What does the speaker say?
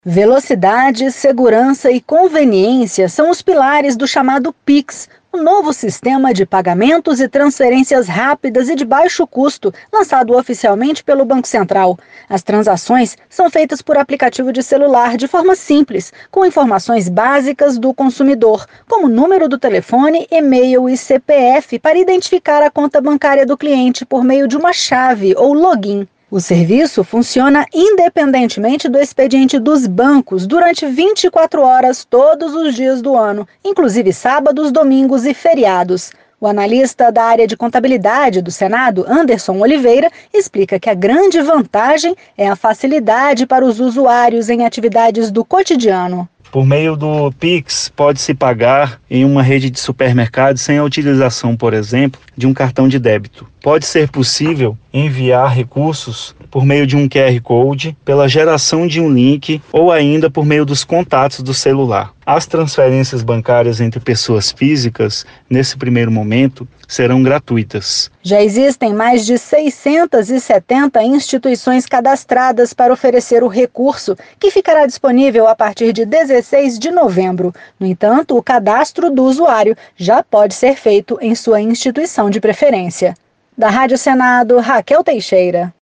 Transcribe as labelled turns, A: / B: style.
A: Velocidade, segurança e conveniência são os pilares do chamado Pix, o novo sistema de pagamentos e transferências rápidas e de baixo custo, lançado oficialmente pelo Banco Central. As transações são feitas por aplicativo de celular de forma simples, com informações básicas do consumidor, como número do telefone, e-mail e CPF, para identificar a conta bancária do cliente por meio de uma chave ou login. O serviço funciona independentemente do expediente dos bancos durante 24 horas todos os dias do ano, inclusive sábados, domingos e feriados. O analista da área de contabilidade do Senado, Anderson Oliveira, explica que a grande vantagem é a facilidade para os usuários em atividades do cotidiano.
B: Por meio do Pix, pode-se pagar em uma rede de supermercados sem a utilização, por exemplo, de um cartão de débito. Pode ser possível enviar recursos por meio de um QR Code, pela geração de um link ou ainda por meio dos contatos do celular. As transferências bancárias entre pessoas físicas, nesse primeiro momento, serão gratuitas.
A: Já existem mais de 670 instituições cadastradas para oferecer o recurso, que ficará disponível a partir de 16 de novembro. No entanto, o cadastro do usuário já pode ser feito em sua instituição de preferência. Da Rádio Senado, Raquel Teixeira.